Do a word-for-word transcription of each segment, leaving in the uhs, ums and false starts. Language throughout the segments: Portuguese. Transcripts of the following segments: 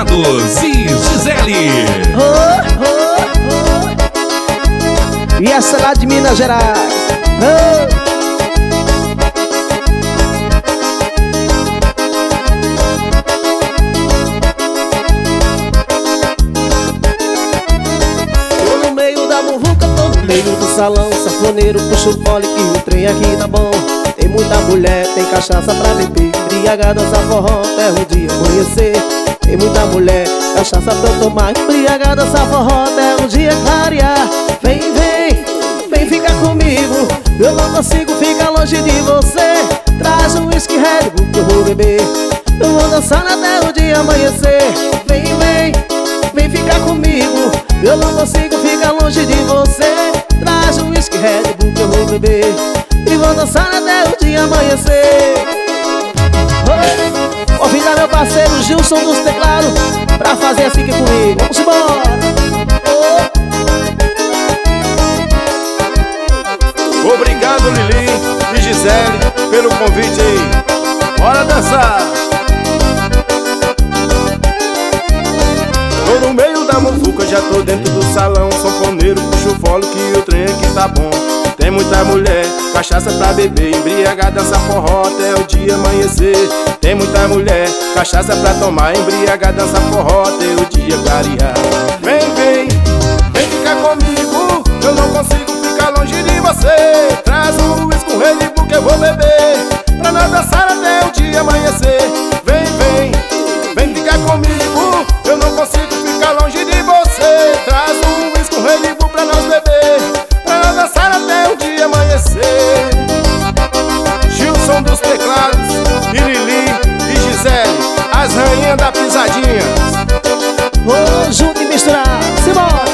Teclados e Gisele. Oh, oh, oh. E essa lá de Minas Gerais. Oh. Tô no meio da muvuca, tô no meio do salão. Sanfoneiro puxa o fole que o trem aqui tá bom. Tem muita mulher, tem cachaça pra beber, embriagada, dança forró até o dia amanhecer. Tem muita mulher, cachaça pra eu tomar, embriagada, dança forró até o dia clarear. Vem, vem, vem ficar comigo, eu não consigo ficar longe de você. Traz um whisky Red Bull que eu vou beber, eu vou dançar até o dia amanhecer. Vem, vem, vem ficar comigo, eu não consigo ficar longe de você. Traz um whisky Red Bull que eu vou beber e vou dançar até o dia amanhecer. Oi, convidar meu parceiro Gilson dos Teclados pra fazer assim aqui comigo. Vamos embora. Oh. Obrigado, Lili e Gisele, pelo convite aí. Bora dançar. Tô no meio da muvuca, já tô dentro do salão. Sanfoneiro puxa o fole que o trem aqui tá bom. Tem muita mulher, cachaça pra beber, embriagada, dança forró até o dia amanhecer. Tem muita mulher, cachaça pra tomar, embriagada, dança forró até o dia clarear. Vem, vem, vem ficar comigo, eu não consigo ficar longe de você. Traz um whisky com Red Bull que eu vou beber, pra nós dançar até o dia amanhecer. Vem, vem, vem ficar comigo, eu não consigo ficar longe de você. Traz um whisky com Red Bull pra nós beber, pra nós dançar até o dia amanhecer. Gilson dos Teclados e Lili e Gisele, as rainhas da pisadinha. Vou junto e misturar, simbora.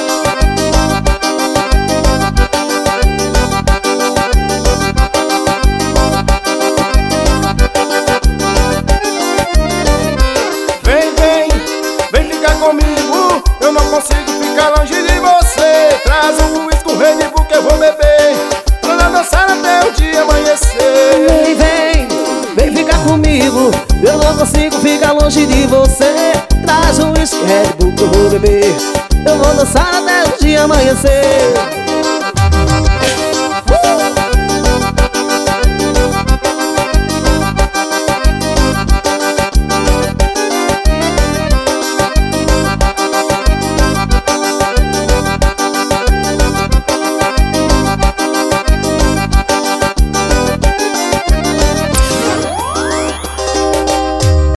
Vem, vem, vem ficar comigo, eu não consigo ficar longe de você. Traz um whisky com Red Bull que eu vou beber, pra nós dançar até o dia amanhecer. Vem, vem, vem ficar comigo, eu não consigo ficar longe de você. Traz um whisky Red Bull que eu vou beber, eu vou dançar até o dia amanhecer.